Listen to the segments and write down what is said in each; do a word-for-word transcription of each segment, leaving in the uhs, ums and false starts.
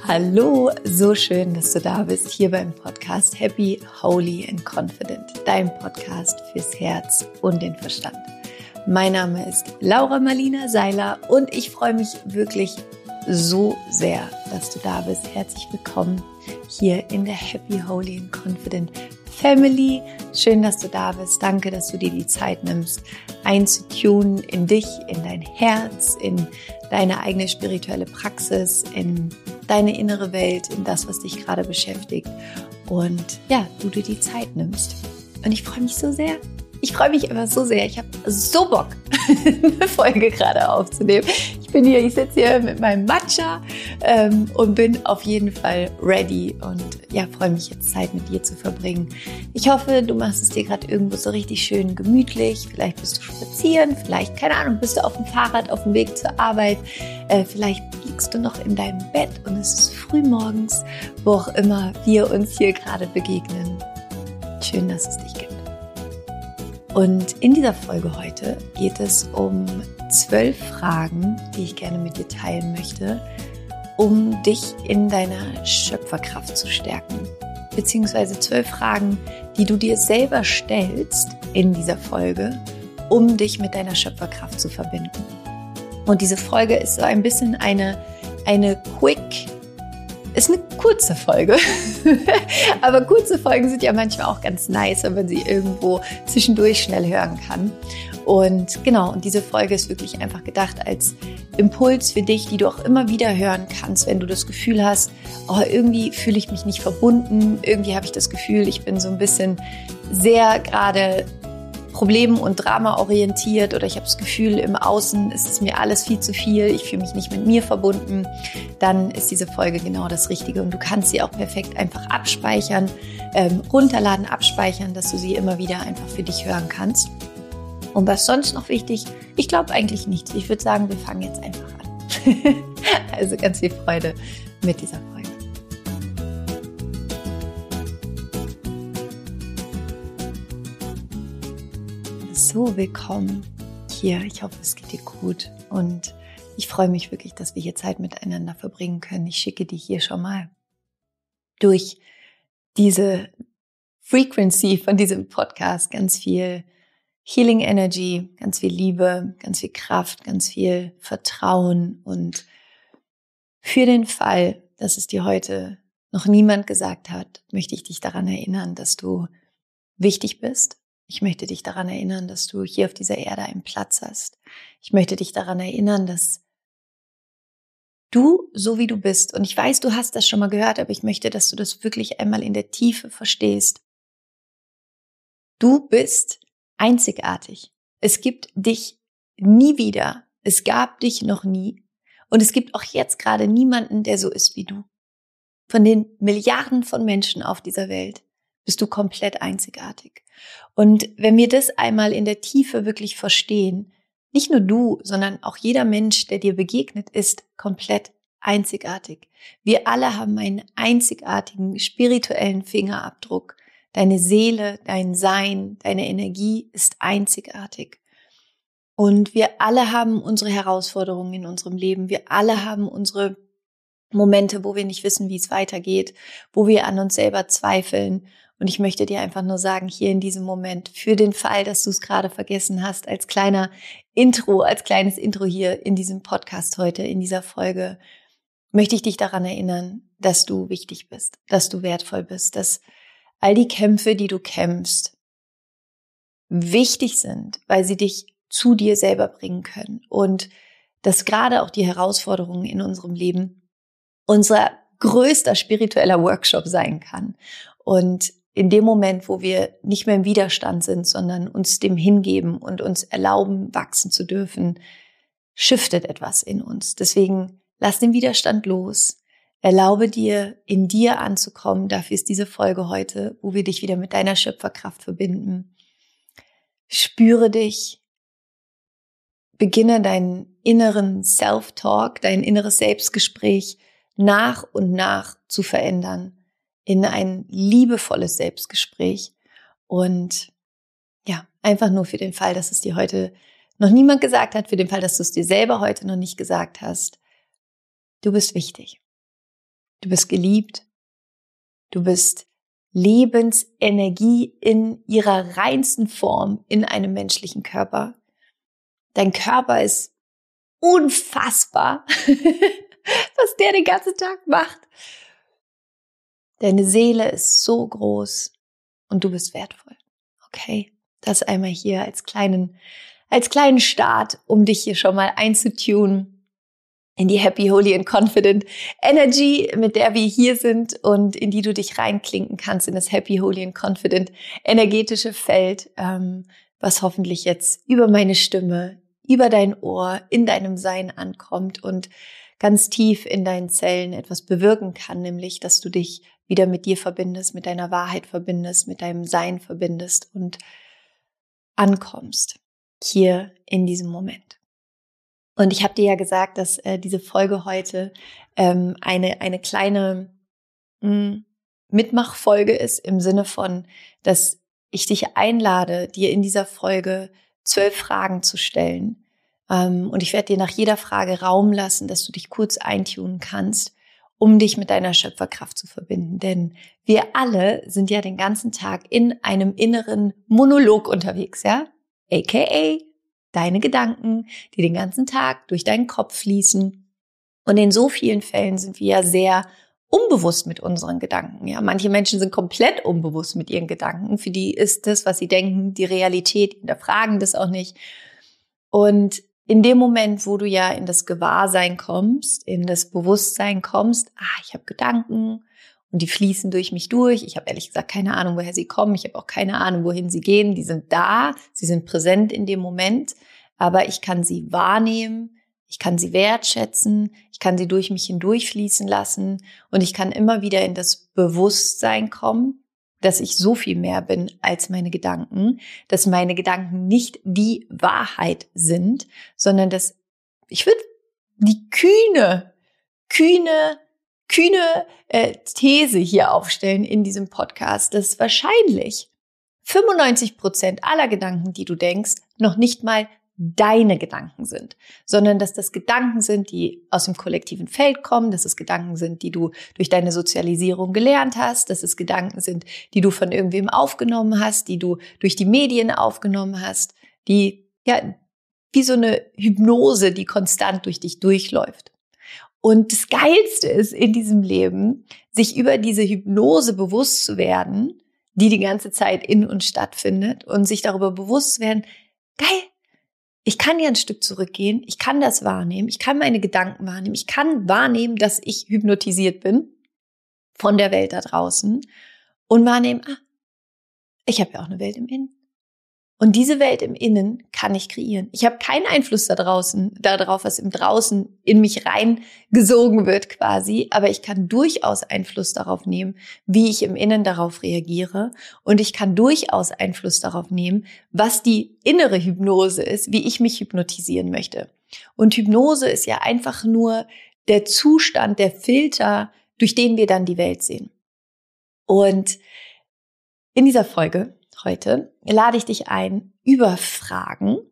Hallo, so schön, dass du da bist, hier beim Podcast Happy, Holy and Confident, dein Podcast fürs Herz und den Verstand. Mein Name ist Laura Marlina Seiler und ich freue mich wirklich so sehr, dass du da bist. Herzlich willkommen hier in der Happy, Holy and Confident Family. Schön, dass du da bist. Danke, dass du dir die Zeit nimmst, einzutunen in dich, in dein Herz, in deine eigene spirituelle Praxis, in deine innere Welt, in das, was dich gerade beschäftigt. Und ja, du dir die Zeit nimmst. Und ich freue mich so sehr. Ich freue mich immer so sehr. Ich habe so Bock, eine Folge gerade aufzunehmen. Ich bin hier, ich sitze hier mit meinem Matcha ähm, und bin auf jeden Fall ready und ja, freue mich jetzt Zeit mit dir zu verbringen. Ich hoffe, du machst es dir gerade irgendwo so richtig schön gemütlich. Vielleicht bist du spazieren, vielleicht, keine Ahnung, bist du auf dem Fahrrad auf dem Weg zur Arbeit. Äh, vielleicht liegst du noch in deinem Bett und es ist früh morgens, wo auch immer wir uns hier gerade begegnen. Schön, dass es dich gibt. Und in dieser Folge heute geht es um zwölf Fragen, die ich gerne mit dir teilen möchte, um dich in deiner Schöpferkraft zu stärken. Beziehungsweise zwölf Fragen, die du dir selber stellst in dieser Folge, um dich mit deiner Schöpferkraft zu verbinden. Und diese Folge ist so ein bisschen eine, eine quick, ist eine kurze Folge, aber kurze Folgen sind ja manchmal auch ganz nice, wenn man sie irgendwo zwischendurch schnell hören kann. Und genau, und diese Folge ist wirklich einfach gedacht als Impuls für dich, die du auch immer wieder hören kannst, wenn du das Gefühl hast, oh, irgendwie fühle ich mich nicht verbunden, irgendwie habe ich das Gefühl, ich bin so ein bisschen sehr gerade Problem- und Drama orientiert oder ich habe das Gefühl, im Außen ist es mir alles viel zu viel, ich fühle mich nicht mit mir verbunden, dann ist diese Folge genau das Richtige und du kannst sie auch perfekt einfach abspeichern, ähm, runterladen, abspeichern, dass du sie immer wieder einfach für dich hören kannst. Und was sonst noch wichtig? Ich glaube eigentlich nichts. Ich würde sagen, wir fangen jetzt einfach an. Also ganz viel Freude mit dieser Folge. So, willkommen hier. Ich hoffe, es geht dir gut und ich freue mich wirklich, dass wir hier Zeit miteinander verbringen können. Ich schicke dir hier schon mal durch diese Frequency von diesem Podcast ganz viel Healing Energy, ganz viel Liebe, ganz viel Kraft, ganz viel Vertrauen und für den Fall, dass es dir heute noch niemand gesagt hat, möchte ich dich daran erinnern, dass du wichtig bist. Ich möchte dich daran erinnern, dass du hier auf dieser Erde einen Platz hast. Ich möchte dich daran erinnern, dass du, so wie du bist, und ich weiß, du hast das schon mal gehört, aber ich möchte, dass du das wirklich einmal in der Tiefe verstehst. Du bist einzigartig. Es gibt dich nie wieder. Es gab dich noch nie. Und es gibt auch jetzt gerade niemanden, der so ist wie du. Von den Milliarden von Menschen auf dieser Welt bist du komplett einzigartig. Und wenn wir das einmal in der Tiefe wirklich verstehen, nicht nur du, sondern auch jeder Mensch, der dir begegnet, ist komplett einzigartig. Wir alle haben einen einzigartigen spirituellen Fingerabdruck. Deine Seele, dein Sein, deine Energie ist einzigartig. Und wir alle haben unsere Herausforderungen in unserem Leben. Wir alle haben unsere Momente, wo wir nicht wissen, wie es weitergeht, wo wir an uns selber zweifeln. Und ich möchte dir einfach nur sagen, hier in diesem Moment, für den Fall, dass du es gerade vergessen hast, als kleiner Intro, als kleines Intro hier in diesem Podcast heute, in dieser Folge, möchte ich dich daran erinnern, dass du wichtig bist, dass du wertvoll bist, dass all die Kämpfe, die du kämpfst, wichtig sind, weil sie dich zu dir selber bringen können. Und dass gerade auch die Herausforderungen in unserem Leben unser größter spiritueller Workshop sein kann. Und in dem Moment, wo wir nicht mehr im Widerstand sind, sondern uns dem hingeben und uns erlauben, wachsen zu dürfen, shiftet etwas in uns. Deswegen lass den Widerstand los. Erlaube dir, in dir anzukommen. Dafür ist diese Folge heute, wo wir dich wieder mit deiner Schöpferkraft verbinden. Spüre dich. Beginne deinen inneren Self-Talk, dein inneres Selbstgespräch nach und nach zu verändern in ein liebevolles Selbstgespräch. Und ja, einfach nur für den Fall, dass es dir heute noch niemand gesagt hat, für den Fall, dass du es dir selber heute noch nicht gesagt hast. Du bist wichtig. Du bist geliebt. Du bist Lebensenergie in ihrer reinsten Form in einem menschlichen Körper. Dein Körper ist unfassbar, was der den ganzen Tag macht. Deine Seele ist so groß und du bist wertvoll. Okay, das einmal hier als kleinen, als kleinen Start, um dich hier schon mal einzutunen in die Happy, Holy and Confident Energy, mit der wir hier sind und in die du dich reinklinken kannst in das Happy, Holy and Confident energetische Feld, ähm, was hoffentlich jetzt über meine Stimme, über dein Ohr, in deinem Sein ankommt und ganz tief in deinen Zellen etwas bewirken kann, nämlich, dass du dich wieder mit dir verbindest, mit deiner Wahrheit verbindest, mit deinem Sein verbindest und ankommst hier in diesem Moment. Und ich habe dir ja gesagt, dass äh, diese Folge heute ähm, eine eine kleine mh, Mitmachfolge ist im Sinne von, dass ich dich einlade, dir in dieser Folge zwölf Fragen zu stellen. Ähm, und ich werde dir nach jeder Frage Raum lassen, dass du dich kurz eintunen kannst, um dich mit deiner Schöpferkraft zu verbinden. Denn wir alle sind ja den ganzen Tag in einem inneren Monolog unterwegs, ja? A K A deine Gedanken, die den ganzen Tag durch deinen Kopf fließen. Und in so vielen Fällen sind wir ja sehr unbewusst mit unseren Gedanken. Ja, manche Menschen sind komplett unbewusst mit ihren Gedanken. Für die ist das, was sie denken, die Realität. Die hinterfragen das auch nicht. Und in dem Moment, wo du ja in das Gewahrsein kommst, in das Bewusstsein kommst, ah, ich habe Gedanken und die fließen durch mich durch. Ich habe ehrlich gesagt keine Ahnung, woher sie kommen. Ich habe auch keine Ahnung, wohin sie gehen. Die sind da, sie sind präsent in dem Moment, aber ich kann sie wahrnehmen, ich kann sie wertschätzen, ich kann sie durch mich hindurchfließen lassen und ich kann immer wieder in das Bewusstsein kommen, dass ich so viel mehr bin als meine Gedanken, dass meine Gedanken nicht die Wahrheit sind, sondern dass ich würde die kühne, kühne, kühne äh, These hier aufstellen in diesem Podcast, dass wahrscheinlich fünfundneunzig Prozent aller Gedanken, die du denkst, noch nicht mal deine Gedanken sind, sondern dass das Gedanken sind, die aus dem kollektiven Feld kommen, dass es Gedanken sind, die du durch deine Sozialisierung gelernt hast, dass es Gedanken sind, die du von irgendwem aufgenommen hast, die du durch die Medien aufgenommen hast, die ja wie so eine Hypnose, die konstant durch dich durchläuft. Und das Geilste ist in diesem Leben, sich über diese Hypnose bewusst zu werden, die die ganze Zeit in uns stattfindet und sich darüber bewusst zu werden, geil, ich kann ja ein Stück zurückgehen, ich kann das wahrnehmen, ich kann meine Gedanken wahrnehmen, ich kann wahrnehmen, dass ich hypnotisiert bin von der Welt da draußen und wahrnehmen, ah, ich habe ja auch eine Welt im Innen. Und diese Welt im Innen kann ich kreieren. Ich habe keinen Einfluss da draußen, darauf, was im Draußen in mich reingesogen wird quasi, aber ich kann durchaus Einfluss darauf nehmen, wie ich im Innen darauf reagiere. Und ich kann durchaus Einfluss darauf nehmen, was die innere Hypnose ist, wie ich mich hypnotisieren möchte. Und Hypnose ist ja einfach nur der Zustand, der Filter, durch den wir dann die Welt sehen. Und in dieser Folge heute lade ich dich ein, über Fragen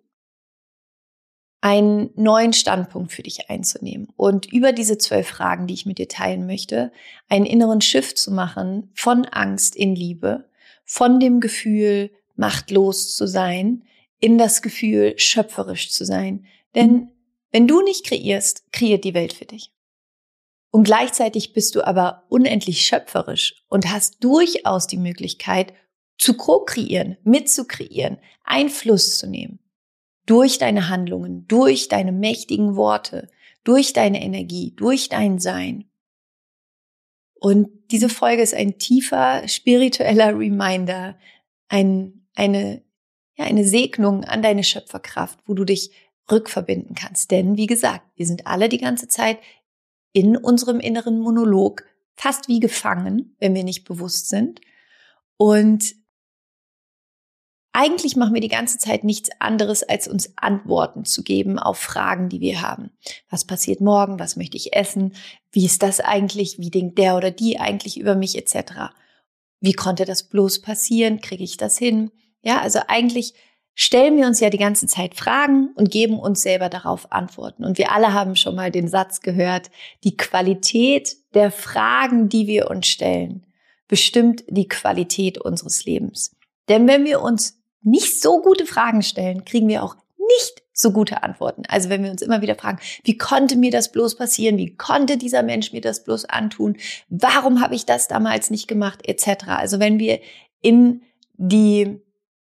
einen neuen Standpunkt für dich einzunehmen und über diese zwölf Fragen, die ich mit dir teilen möchte, einen inneren Shift zu machen von Angst in Liebe, von dem Gefühl, machtlos zu sein, in das Gefühl, schöpferisch zu sein. Denn wenn du nicht kreierst, kreiert die Welt für dich. Und gleichzeitig bist du aber unendlich schöpferisch und hast durchaus die Möglichkeit, zu ko-kreieren, mitzukreieren, Einfluss zu nehmen. Durch deine Handlungen, durch deine mächtigen Worte, durch deine Energie, durch dein Sein. Und diese Folge ist ein tiefer spiritueller Reminder, ein, eine, ja, eine Segnung an deine Schöpferkraft, wo du dich rückverbinden kannst. Denn wie gesagt, wir sind alle die ganze Zeit in unserem inneren Monolog fast wie gefangen, wenn wir nicht bewusst sind. Und eigentlich machen wir die ganze Zeit nichts anderes, als uns Antworten zu geben auf Fragen, die wir haben. Was passiert morgen? Was möchte ich essen? Wie ist das eigentlich? Wie denkt der oder die eigentlich über mich et cetera? Wie konnte das bloß passieren? Kriege ich das hin? Ja, also eigentlich stellen wir uns ja die ganze Zeit Fragen und geben uns selber darauf Antworten. Und wir alle haben schon mal den Satz gehört, die Qualität der Fragen, die wir uns stellen, bestimmt die Qualität unseres Lebens. Denn wenn wir uns nicht so gute Fragen stellen, kriegen wir auch nicht so gute Antworten. Also wenn wir uns immer wieder fragen, wie konnte mir das bloß passieren? Wie konnte dieser Mensch mir das bloß antun? Warum habe ich das damals nicht gemacht? Etc. Also wenn wir in die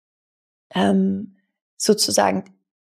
ähm, sozusagen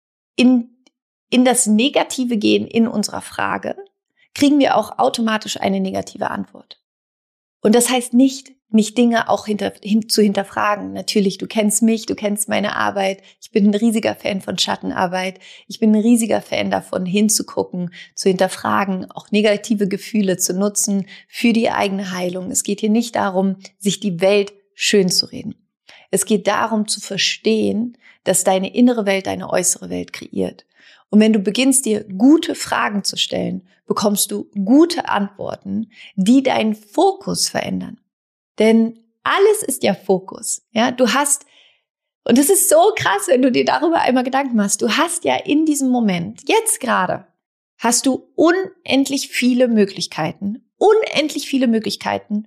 in, in das Negative gehen in unserer Frage, kriegen wir auch automatisch eine negative Antwort. Und das heißt nicht, nicht Dinge auch hinter, hin, zu hinterfragen. Natürlich, du kennst mich, du kennst meine Arbeit. Ich bin ein riesiger Fan von Schattenarbeit. Ich bin ein riesiger Fan davon, hinzugucken, zu hinterfragen, auch negative Gefühle zu nutzen für die eigene Heilung. Es geht hier nicht darum, sich die Welt schön zu reden. Es geht darum zu verstehen, dass deine innere Welt deine äußere Welt kreiert. Und wenn du beginnst, dir gute Fragen zu stellen, bekommst du gute Antworten, die deinen Fokus verändern. Denn alles ist ja Fokus. Ja, du hast, und das ist so krass, wenn du dir darüber einmal Gedanken machst, du hast ja in diesem Moment, jetzt gerade, hast du unendlich viele Möglichkeiten, unendlich viele Möglichkeiten,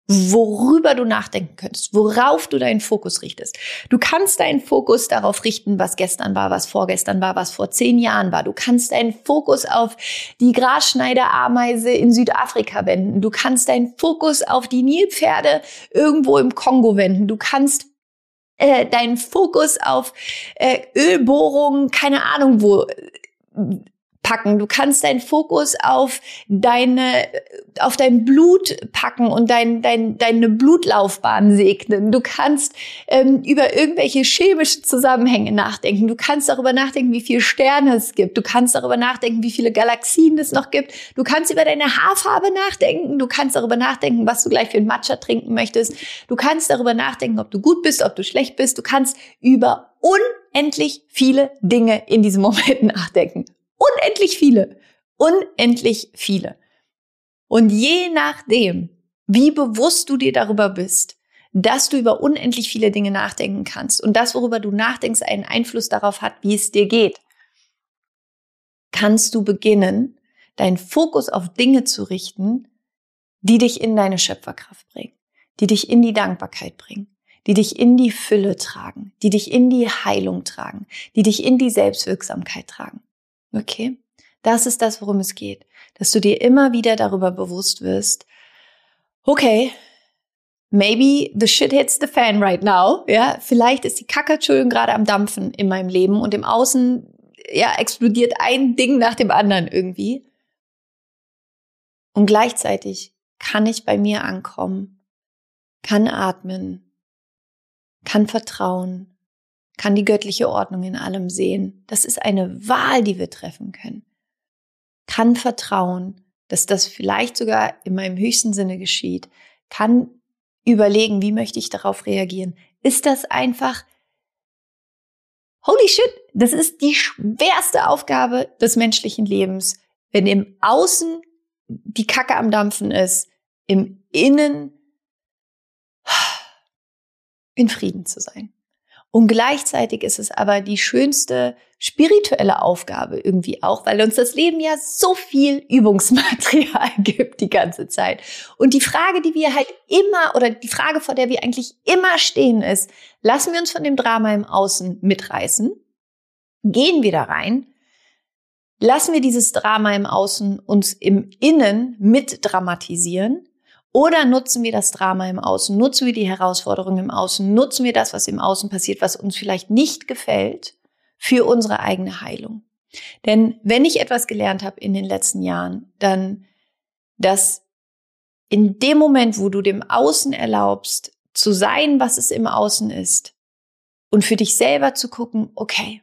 worüber du nachdenken könntest, worauf du deinen Fokus richtest. Du kannst deinen Fokus darauf richten, was gestern war, was vorgestern war, was vor zehn Jahren war. Du kannst deinen Fokus auf die Grasschneiderameise in Südafrika wenden. Du kannst deinen Fokus auf die Nilpferde irgendwo im Kongo wenden. Du kannst äh, deinen Fokus auf äh, Ölbohrungen, keine Ahnung wo, packen. Du kannst deinen Fokus auf deine, auf dein Blut packen und dein, dein, deine Blutlaufbahn segnen. Du kannst ähm, über irgendwelche chemischen Zusammenhänge nachdenken. Du kannst darüber nachdenken, wie viele Sterne es gibt. Du kannst darüber nachdenken, wie viele Galaxien es noch gibt. Du kannst über deine Haarfarbe nachdenken. Du kannst darüber nachdenken, was du gleich für ein Matcha trinken möchtest. Du kannst darüber nachdenken, ob du gut bist, ob du schlecht bist. Du kannst über unendlich viele Dinge in diesem Moment nachdenken. Unendlich viele, unendlich viele. Und je nachdem, wie bewusst du dir darüber bist, dass du über unendlich viele Dinge nachdenken kannst und das, worüber du nachdenkst, einen Einfluss darauf hat, wie es dir geht, kannst du beginnen, deinen Fokus auf Dinge zu richten, die dich in deine Schöpferkraft bringen, die dich in die Dankbarkeit bringen, die dich in die Fülle tragen, die dich in die Heilung tragen, die dich in die Selbstwirksamkeit tragen. Okay, das ist das, worum es geht. Dass du dir immer wieder darüber bewusst wirst, okay, maybe the shit hits the fan right now. Ja, vielleicht ist die Kacke gerade am Dampfen in meinem Leben und im Außen, ja, explodiert ein Ding nach dem anderen irgendwie. Und gleichzeitig kann ich bei mir ankommen, kann atmen, kann vertrauen, kann die göttliche Ordnung in allem sehen. Das ist eine Wahl, die wir treffen können. Kann vertrauen, dass das vielleicht sogar in meinem höchsten Sinne geschieht. Kann überlegen, wie möchte ich darauf reagieren. Ist das einfach, holy shit, das ist die schwerste Aufgabe des menschlichen Lebens, wenn im Außen die Kacke am Dampfen ist, im Innen in Frieden zu sein. Und gleichzeitig ist es aber die schönste spirituelle Aufgabe irgendwie auch, weil uns das Leben ja so viel Übungsmaterial gibt die ganze Zeit. Und die Frage, die wir halt immer, oder die Frage, vor der wir eigentlich immer stehen, ist, lassen wir uns von dem Drama im Außen mitreißen? Gehen wir da rein? Lassen wir dieses Drama im Außen uns im Innen mitdramatisieren? Oder nutzen wir das Drama im Außen, nutzen wir die Herausforderungen im Außen, nutzen wir das, was im Außen passiert, was uns vielleicht nicht gefällt, für unsere eigene Heilung. Denn wenn ich etwas gelernt habe in den letzten Jahren, dann, dass in dem Moment, wo du dem Außen erlaubst, zu sein, was es im Außen ist, und für dich selber zu gucken, okay,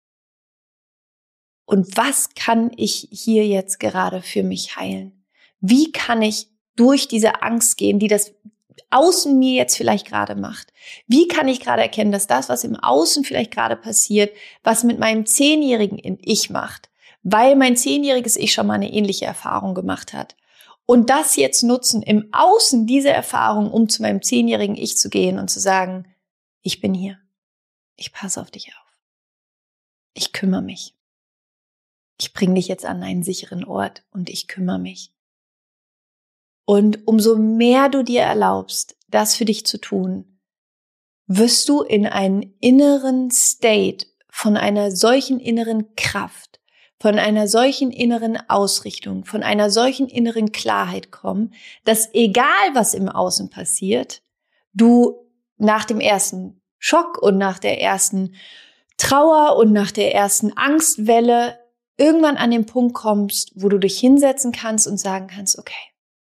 und was kann ich hier jetzt gerade für mich heilen? Wie kann ich durch diese Angst gehen, die das Außen mir jetzt vielleicht gerade macht? Wie kann ich gerade erkennen, dass das, was im Außen vielleicht gerade passiert, was mit meinem zehnjährigen Ich macht, weil mein zehnjähriges Ich schon mal eine ähnliche Erfahrung gemacht hat. Und das jetzt nutzen, im Außen diese Erfahrung, um zu meinem zehnjährigen Ich zu gehen und zu sagen, ich bin hier, ich passe auf dich auf. Ich kümmere mich. Ich bringe dich jetzt an einen sicheren Ort und ich kümmere mich. Und umso mehr du dir erlaubst, das für dich zu tun, wirst du in einen inneren State von einer solchen inneren Kraft, von einer solchen inneren Ausrichtung, von einer solchen inneren Klarheit kommen, dass egal was im Außen passiert, du nach dem ersten Schock und nach der ersten Trauer und nach der ersten Angstwelle irgendwann an den Punkt kommst, wo du dich hinsetzen kannst und sagen kannst, okay,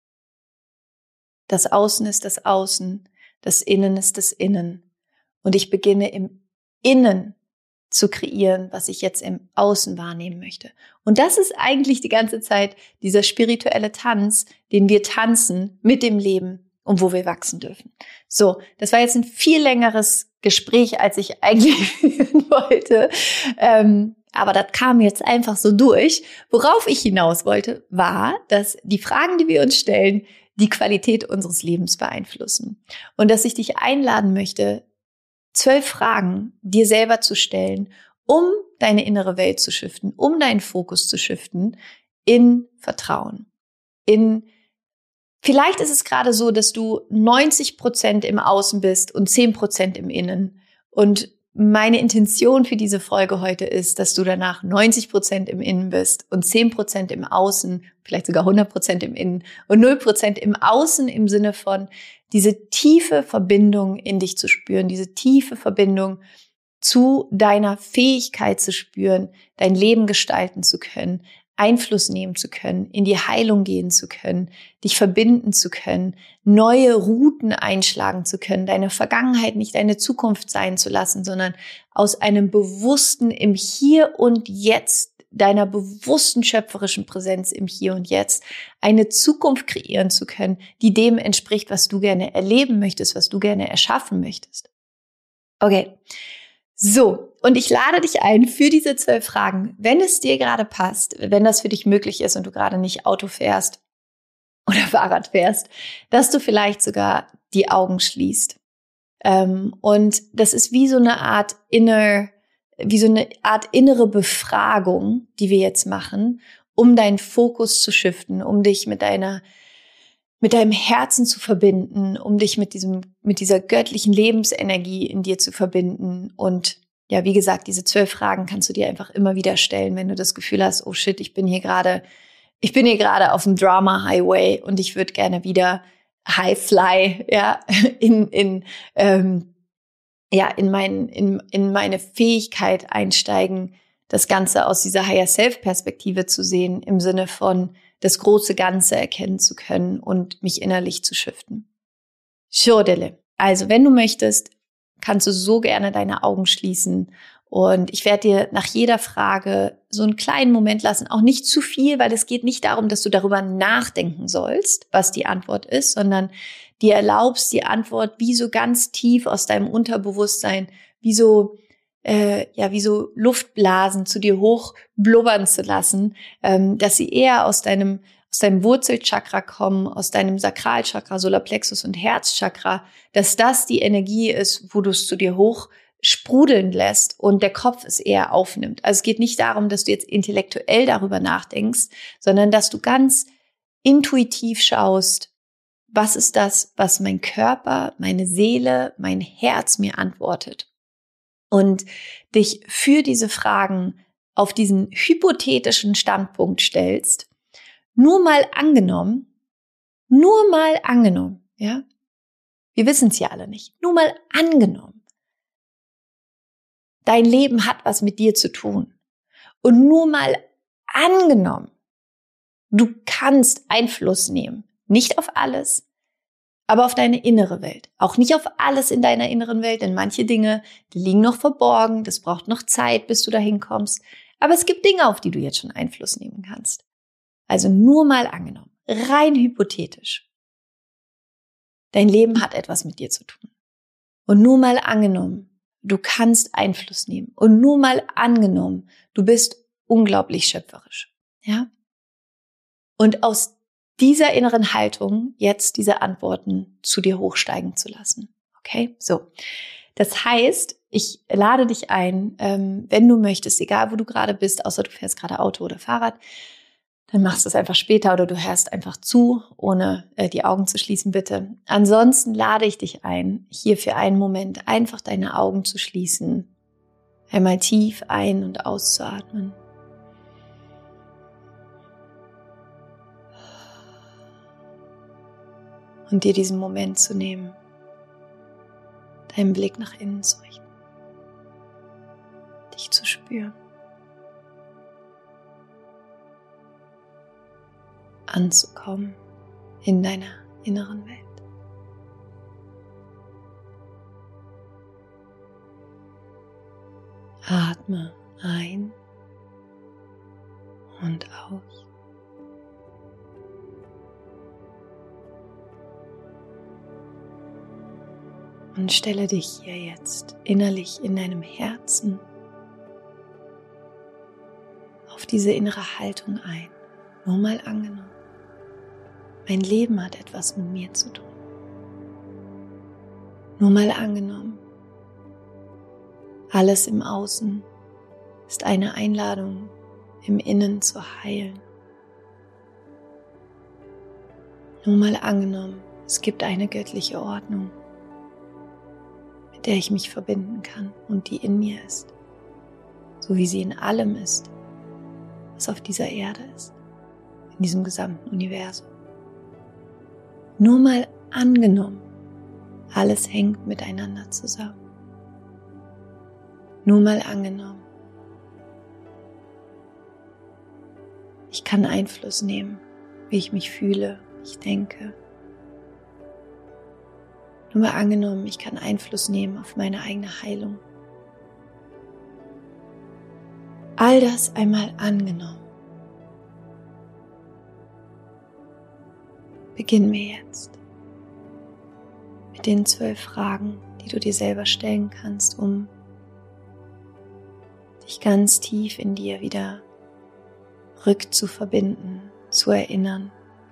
das Außen ist das Außen, das Innen ist das Innen. Und ich beginne im Innen zu kreieren, was ich jetzt im Außen wahrnehmen möchte. Und das ist eigentlich die ganze Zeit dieser spirituelle Tanz, den wir tanzen mit dem Leben und wo wir wachsen dürfen. So, das war jetzt ein viel längeres Gespräch, als ich eigentlich führen wollte. Ähm, aber das kam jetzt einfach so durch. Worauf ich hinaus wollte, war, dass die Fragen, die wir uns stellen, die Qualität unseres Lebens beeinflussen. Und dass ich dich einladen möchte, zwölf Fragen dir selber zu stellen, um deine innere Welt zu shiften, um deinen Fokus zu shiften in Vertrauen. In Vielleicht ist es gerade so, dass du neunzig Prozent im Außen bist und zehn Prozent im Innen. Und meine Intention für diese Folge heute ist, dass du danach neunzig Prozent im Innen bist und zehn Prozent im Außen, vielleicht sogar hundert Prozent im Innen und null Prozent im Außen im Sinne von diese tiefe Verbindung in dich zu spüren, diese tiefe Verbindung zu deiner Fähigkeit zu spüren, dein Leben gestalten zu können, Einfluss nehmen zu können, in die Heilung gehen zu können, dich verbinden zu können, neue Routen einschlagen zu können, deine Vergangenheit nicht deine Zukunft sein zu lassen, sondern aus einem bewussten im Hier und Jetzt, deiner bewussten schöpferischen Präsenz im Hier und Jetzt, eine Zukunft kreieren zu können, die dem entspricht, was du gerne erleben möchtest, was du gerne erschaffen möchtest. Okay. So, und ich lade dich ein für diese zwölf Fragen, wenn es dir gerade passt, wenn das für dich möglich ist und du gerade nicht Auto fährst oder Fahrrad fährst, dass du vielleicht sogar die Augen schließt. Ähm, und das ist wie so eine Art inner, wie so eine Art innere Befragung, die wir jetzt machen, um deinen Fokus zu shiften, um dich mit deiner mit deinem Herzen zu verbinden, um dich mit diesem, mit dieser göttlichen Lebensenergie in dir zu verbinden. Und ja, wie gesagt, diese zwölf Fragen kannst du dir einfach immer wieder stellen, wenn du das Gefühl hast, oh shit, ich bin hier gerade, ich bin hier gerade auf dem Drama Highway und ich würde gerne wieder High Fly, ja, in, in, ähm, ja, in mein, in, in meine Fähigkeit einsteigen, das Ganze aus dieser Higher Self Perspektive zu sehen, im Sinne von, das große Ganze erkennen zu können und mich innerlich zu shiften. Schordele. Also, wenn du möchtest, kannst du so gerne deine Augen schließen und ich werde dir nach jeder Frage so einen kleinen Moment lassen, auch nicht zu viel, weil es geht nicht darum, dass du darüber nachdenken sollst, was die Antwort ist, sondern dir erlaubst, die Antwort wie so ganz tief aus deinem Unterbewusstsein, wie so Äh, ja, wie so Luftblasen zu dir hoch blubbern zu lassen, ähm, dass sie eher aus deinem, aus deinem Wurzelchakra kommen, aus deinem Sakralchakra, Solarplexus und Herzchakra, dass das die Energie ist, wo du es zu dir hoch sprudeln lässt und der Kopf es eher aufnimmt. Also es geht nicht darum, dass du jetzt intellektuell darüber nachdenkst, sondern dass du ganz intuitiv schaust, was ist das, was mein Körper, meine Seele, mein Herz mir antwortet. Und dich für diese Fragen auf diesen hypothetischen Standpunkt stellst, nur mal angenommen, nur mal angenommen, ja, wir wissen es ja alle nicht, nur mal angenommen, dein Leben hat was mit dir zu tun und nur mal angenommen, du kannst Einfluss nehmen, nicht auf alles, aber auf deine innere Welt. Auch nicht auf alles in deiner inneren Welt, denn manche Dinge, die liegen noch verborgen, das braucht noch Zeit, bis du dahin kommst. Aber es gibt Dinge, auf die du jetzt schon Einfluss nehmen kannst. Also nur mal angenommen, rein hypothetisch. Dein Leben hat etwas mit dir zu tun. Und nur mal angenommen, du kannst Einfluss nehmen. Und nur mal angenommen, du bist unglaublich schöpferisch. Ja? Und aus dieser inneren Haltung jetzt diese Antworten zu dir hochsteigen zu lassen. Okay, so. Das heißt, Ich lade dich ein, ähm, wenn du möchtest, egal wo du gerade bist, außer du fährst gerade Auto oder Fahrrad, dann machst du es einfach später oder du hörst einfach zu, ohne äh, die Augen zu schließen, bitte. Ansonsten lade ich dich ein, hier für einen Moment einfach deine Augen zu schließen, einmal tief ein- und auszuatmen. Und dir diesen Moment zu nehmen, deinen Blick nach innen zu richten, dich zu spüren, anzukommen in deiner inneren Welt. Atme ein und aus. Und stelle dich hier jetzt innerlich in deinem Herzen auf diese innere Haltung ein. Nur mal angenommen, mein Leben hat etwas mit mir zu tun. Nur mal angenommen, alles im Außen ist eine Einladung, im Innen zu heilen. Nur mal angenommen, es gibt eine göttliche Ordnung, mit der ich mich verbinden kann und die in mir ist, so wie sie in allem ist, was auf dieser Erde ist, in diesem gesamten Universum. Nur mal angenommen, alles hängt miteinander zusammen. Nur mal angenommen, ich kann Einfluss nehmen, wie ich mich fühle, wie ich denke. Nur mal angenommen, ich kann Einfluss nehmen auf meine eigene Heilung. All das einmal angenommen. Beginnen wir jetzt mit den zwölf Fragen, die du dir selber stellen kannst, um dich ganz tief in dir wieder rückzuverbinden, zu erinnern,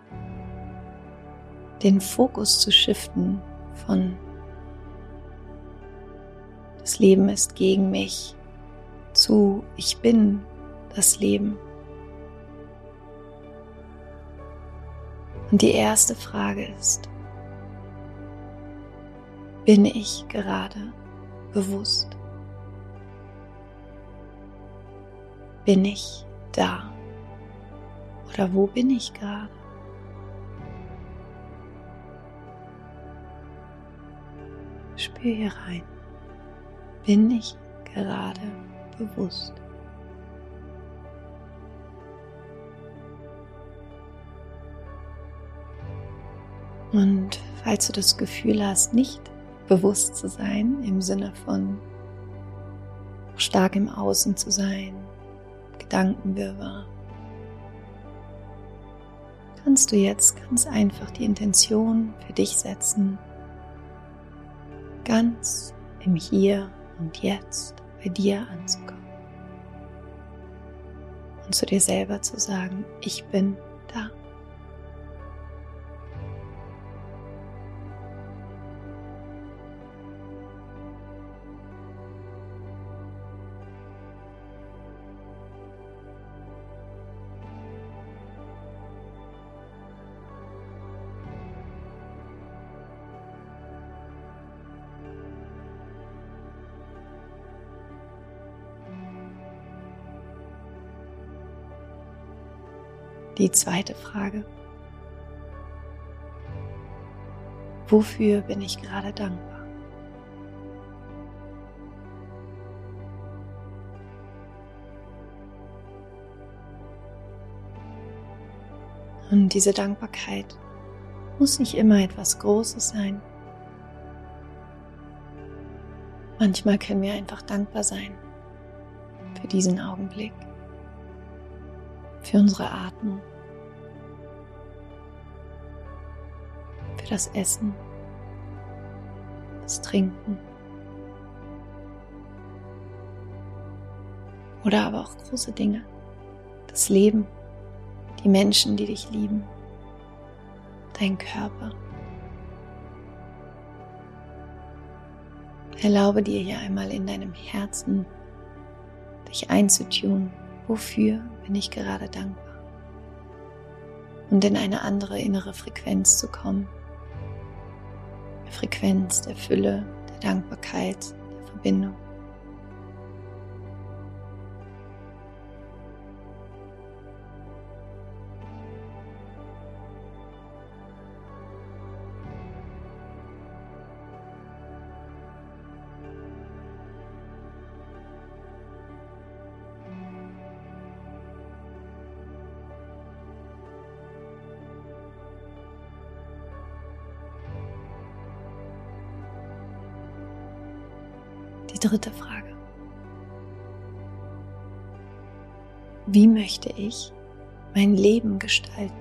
den Fokus zu shiften von das Leben ist gegen mich zu ich bin das Leben. Und die erste Frage ist, bin ich gerade bewusst? Bin ich da? Oder wo bin ich gerade? Spür hier rein. Bin ich gerade bewusst? Und falls du das Gefühl hast, nicht bewusst zu sein, im Sinne von stark im Außen zu sein, Gedankenwirrwarr, kannst du jetzt ganz einfach die Intention für dich setzen, ganz im Hier und Jetzt bei dir anzukommen und zu dir selber zu sagen, ich bin da. Die zweite Frage. Wofür bin ich gerade dankbar? Und diese Dankbarkeit muss nicht immer etwas Großes sein. Manchmal können wir einfach dankbar sein für diesen Augenblick, für unsere Atmung, für das Essen, das Trinken oder aber auch große Dinge, das Leben, die Menschen, die dich lieben, dein Körper, Erlaube dir hier einmal in deinem Herzen dich einzutun. Wofür bin ich gerade dankbar? Und in eine andere innere Frequenz zu kommen. Die Frequenz der Fülle, der Dankbarkeit, der Verbindung. Die dritte Frage. Wie möchte ich mein Leben gestalten?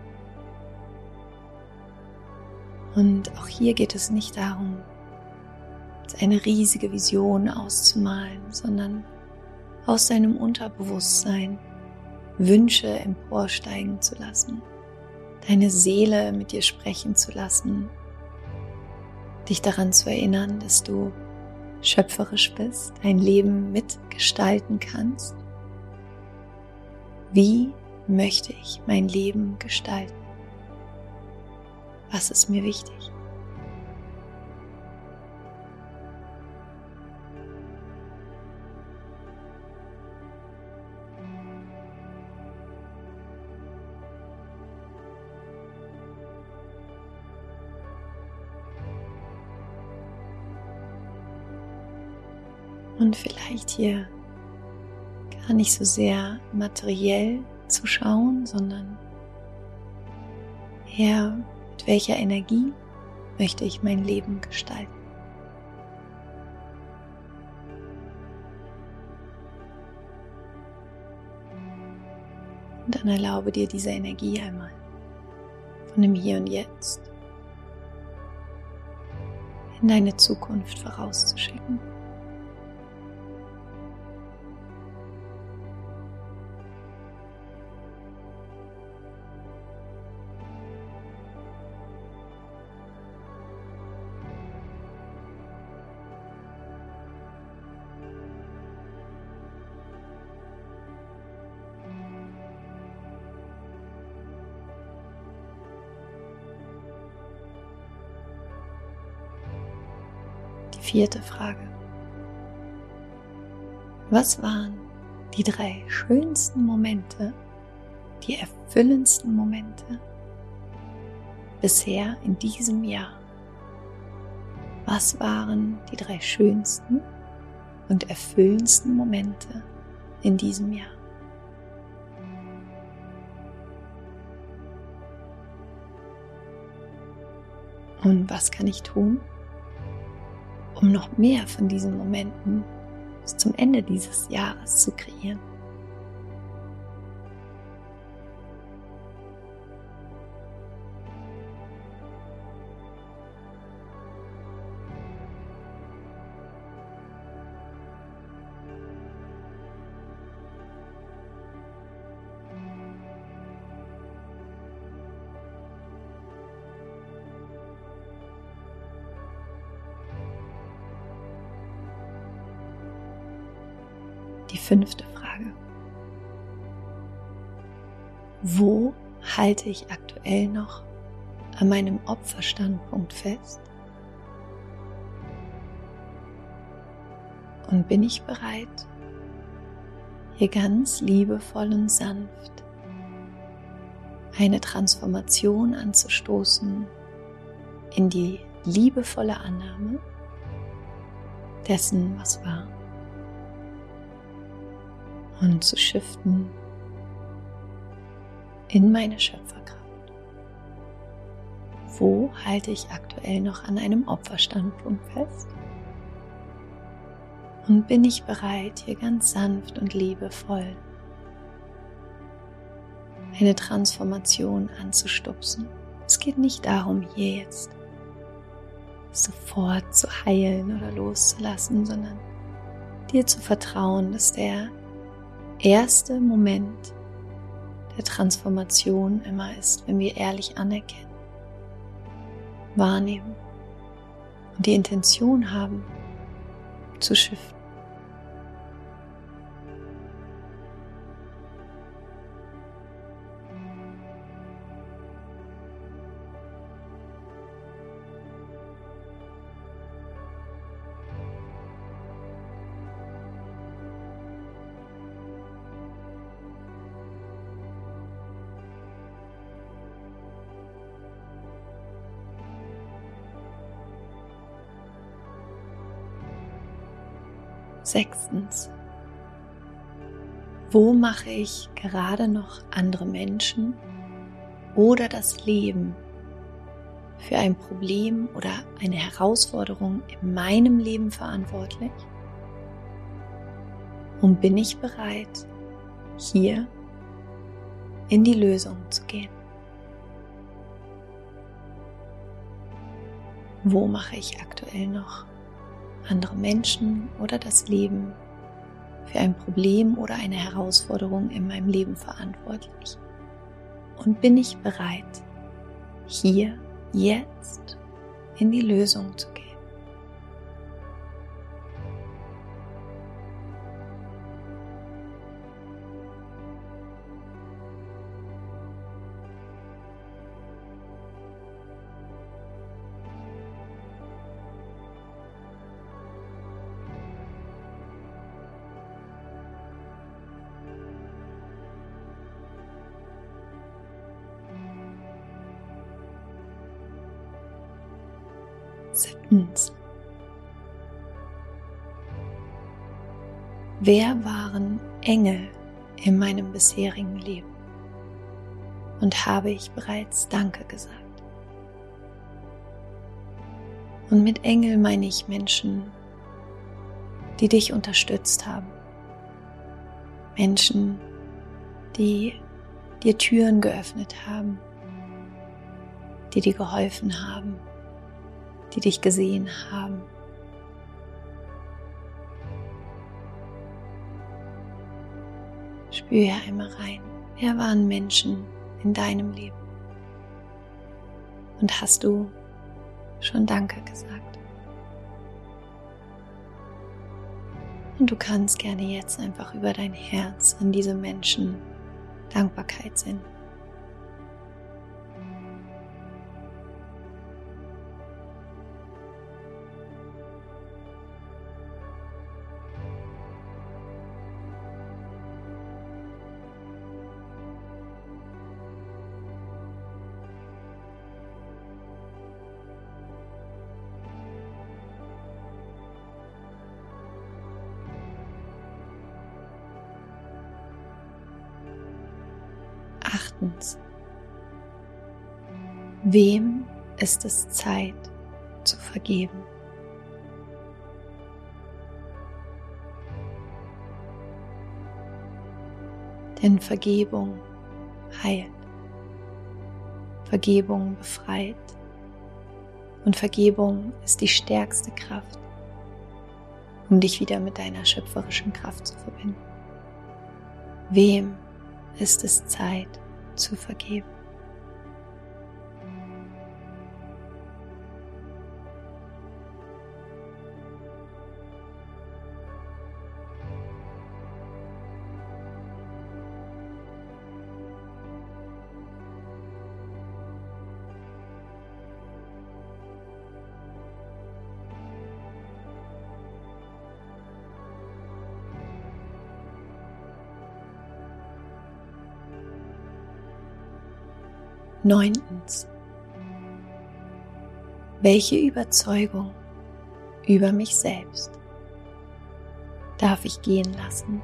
Und auch hier geht es nicht darum, eine riesige Vision auszumalen, sondern aus deinem Unterbewusstsein Wünsche emporsteigen zu lassen, deine Seele mit dir sprechen zu lassen, dich daran zu erinnern, dass du schöpferisch bist, dein Leben mitgestalten kannst. Wie möchte ich mein Leben gestalten? Was ist mir wichtig? Und vielleicht hier gar nicht so sehr materiell zu schauen, sondern eher mit welcher Energie möchte ich mein Leben gestalten. Und dann erlaube dir diese Energie einmal von dem Hier und Jetzt in deine Zukunft vorauszuschicken. Vierte Frage. Was waren die drei schönsten Momente, die erfüllendsten Momente bisher in diesem Jahr? Was waren die drei schönsten und erfüllendsten Momente in diesem Jahr? Und was kann ich tun, um noch mehr von diesen Momenten bis zum Ende dieses Jahres zu kreieren? Die fünfte Frage. Wo halte ich aktuell noch an meinem Opferstandpunkt fest? Und bin ich bereit, hier ganz liebevoll und sanft eine Transformation anzustoßen in die liebevolle Annahme dessen, was war? Und zu shiften in meine Schöpferkraft. Wo halte ich aktuell noch an einem Opferstandpunkt fest? Und bin ich bereit, hier ganz sanft und liebevoll eine Transformation anzustupsen? Es geht nicht darum, hier jetzt sofort zu heilen oder loszulassen, sondern dir zu vertrauen, dass der erste Moment der Transformation immer ist, wenn wir ehrlich anerkennen, wahrnehmen und die Intention haben, zu shiften. Sechstens. Wo mache ich gerade noch andere Menschen oder das Leben für ein Problem oder eine Herausforderung in meinem Leben verantwortlich? Und bin ich bereit, hier in die Lösung zu gehen? Wo mache ich aktuell noch andere Menschen oder das Leben für ein Problem oder eine Herausforderung in meinem Leben verantwortlich? Und bin ich bereit, hier, jetzt in die Lösung zu gehen? Siebtens. Wer waren Engel in meinem bisherigen Leben? Und habe ich bereits Danke gesagt? Und mit Engel meine ich Menschen, die dich unterstützt haben. Menschen, die dir Türen geöffnet haben, die dir geholfen haben, die dich gesehen haben. Spüre einmal rein, wer waren Menschen in deinem Leben? Und hast du schon Danke gesagt? Und du kannst gerne jetzt einfach über dein Herz an diese Menschen Dankbarkeit senden. Achtens. Wem ist es Zeit zu vergeben? Denn Vergebung heilt, Vergebung befreit und Vergebung ist die stärkste Kraft, um dich wieder mit deiner schöpferischen Kraft zu verbinden. Wem ist es Zeit zu vergeben? Neuntens. Welche Überzeugung über mich selbst darf ich gehen lassen,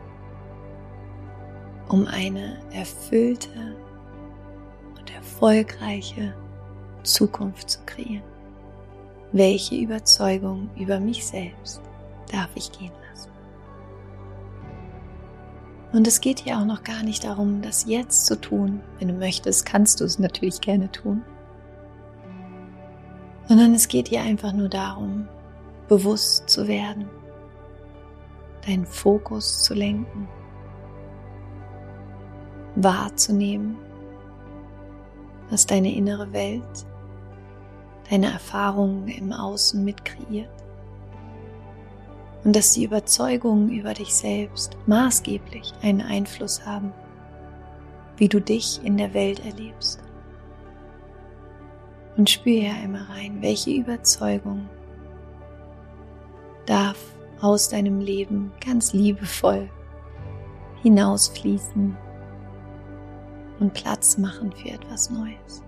um eine erfüllte und erfolgreiche Zukunft zu kreieren? Welche Überzeugung über mich selbst darf ich gehen lassen? Und es geht hier auch noch gar nicht darum, das jetzt zu tun. Wenn du möchtest, kannst du es natürlich gerne tun. Sondern es geht hier einfach nur darum, bewusst zu werden, deinen Fokus zu lenken, wahrzunehmen, was deine innere Welt, deine Erfahrungen im Außen mitkreiert und dass die Überzeugungen über dich selbst maßgeblich einen Einfluss haben, wie du dich in der Welt erlebst. Und spür hier einmal rein, welche Überzeugung darf aus deinem Leben ganz liebevoll hinausfließen und Platz machen für etwas Neues.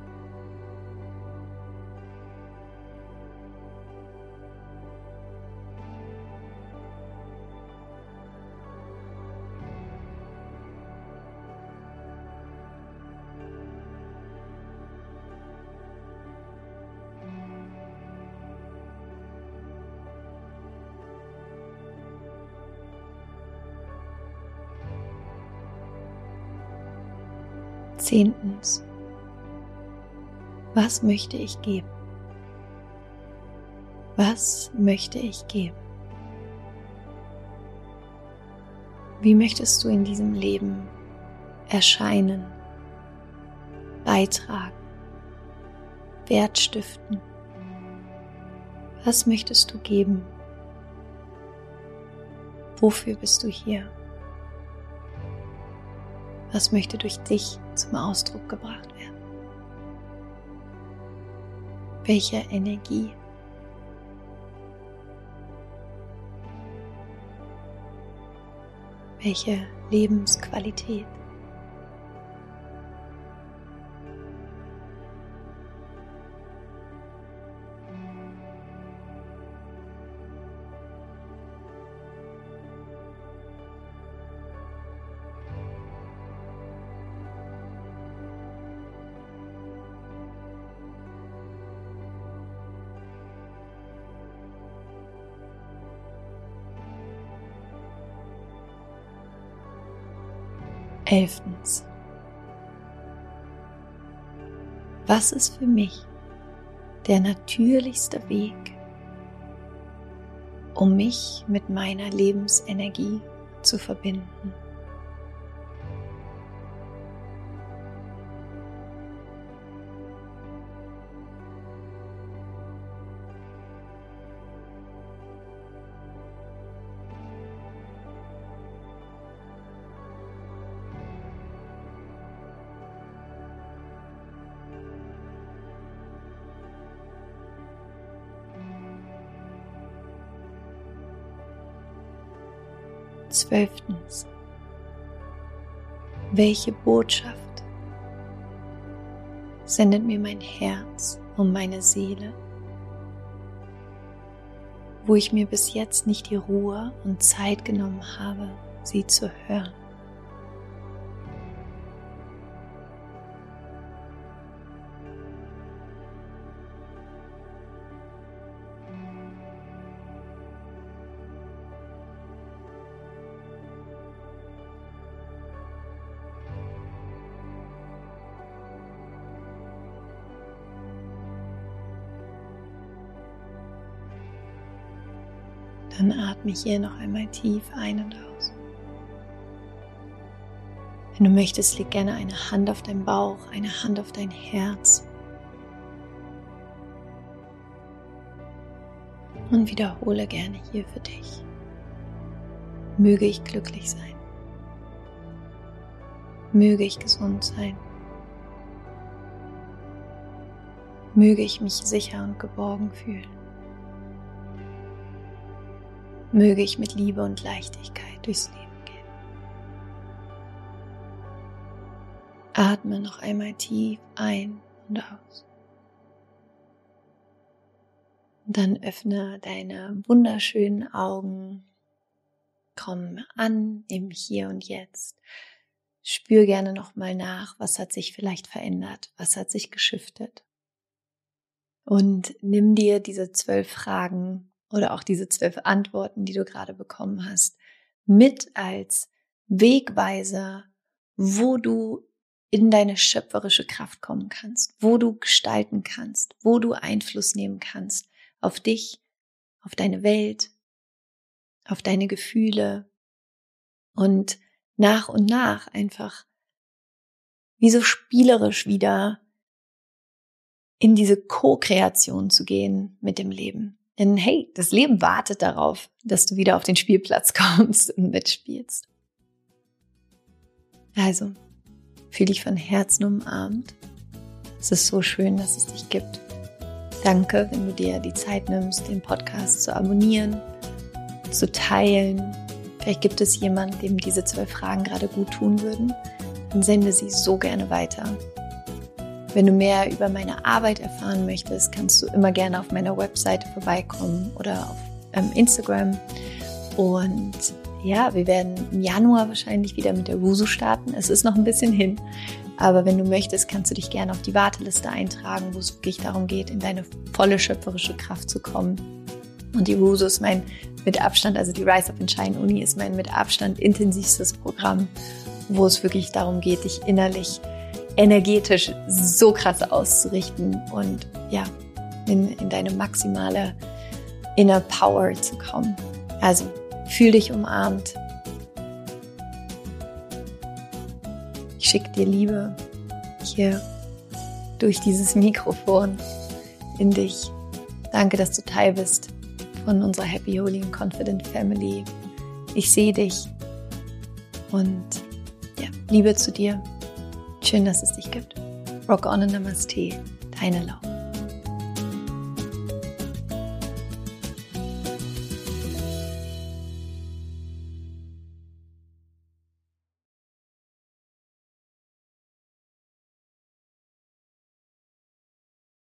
Zehntens. Was möchte ich geben? Was möchte ich geben? Wie möchtest du in diesem Leben erscheinen, beitragen, Wert stiften? Was möchtest du geben? Wofür bist du hier? Was möchte durch dich zum Ausdruck gebracht werden? Welche Energie? Welche Lebensqualität? Elftens. Was ist für mich der natürlichste Weg, um mich mit meiner Lebensenergie zu verbinden? Zwölftens. Welche Botschaft sendet mir mein Herz und meine Seele, wo ich mir bis jetzt nicht die Ruhe und Zeit genommen habe, sie zu hören? Dann atme hier noch einmal tief ein und aus. Wenn du möchtest, leg gerne eine Hand auf deinen Bauch, eine Hand auf dein Herz und wiederhole gerne hier für dich. Möge ich glücklich sein. Möge ich gesund sein. Möge ich mich sicher und geborgen fühlen. Möge ich mit Liebe und Leichtigkeit durchs Leben gehen. Atme noch einmal tief ein und aus. Und dann öffne deine wunderschönen Augen. Komm an im Hier und Jetzt. Spür gerne noch mal nach, was hat sich vielleicht verändert, was hat sich geschiftet. Und nimm dir diese zwölf Fragen oder auch diese zwölf Antworten, die du gerade bekommen hast, mit als Wegweiser, wo du in deine schöpferische Kraft kommen kannst, wo du gestalten kannst, wo du Einfluss nehmen kannst auf dich, auf deine Welt, auf deine Gefühle und nach und nach einfach wie so spielerisch wieder in diese Co-Kreation zu gehen mit dem Leben. Denn hey, das Leben wartet darauf, dass du wieder auf den Spielplatz kommst und mitspielst. Also, fühl dich von Herzen umarmt. Es ist so schön, dass es dich gibt. Danke, wenn du dir die Zeit nimmst, den Podcast zu abonnieren, zu teilen. Vielleicht gibt es jemanden, dem diese zwölf Fragen gerade gut tun würden. Dann sende sie so gerne weiter. Wenn du mehr über meine Arbeit erfahren möchtest, kannst du immer gerne auf meiner Webseite vorbeikommen oder auf ähm, Instagram. Und ja, wir werden im Januar wahrscheinlich wieder mit der Wusu starten. Es ist noch ein bisschen hin, aber wenn du möchtest, kannst du dich gerne auf die Warteliste eintragen, wo es wirklich darum geht, in deine volle schöpferische Kraft zu kommen. Und die Wusu ist mein mit Abstand, also die Rise Up and Shine Uni ist mein mit Abstand intensivstes Programm, wo es wirklich darum geht, dich innerlich energetisch so krass auszurichten und ja, in, in deine maximale Inner Power zu kommen. Also, fühl dich umarmt. Ich schicke dir Liebe hier durch dieses Mikrofon in dich. Danke, dass du Teil bist von unserer Happy, Holy and Confident Family. Ich sehe dich und ja, Liebe zu dir. Schön, dass es dich gibt. Rock on and Namaste, deine Laura.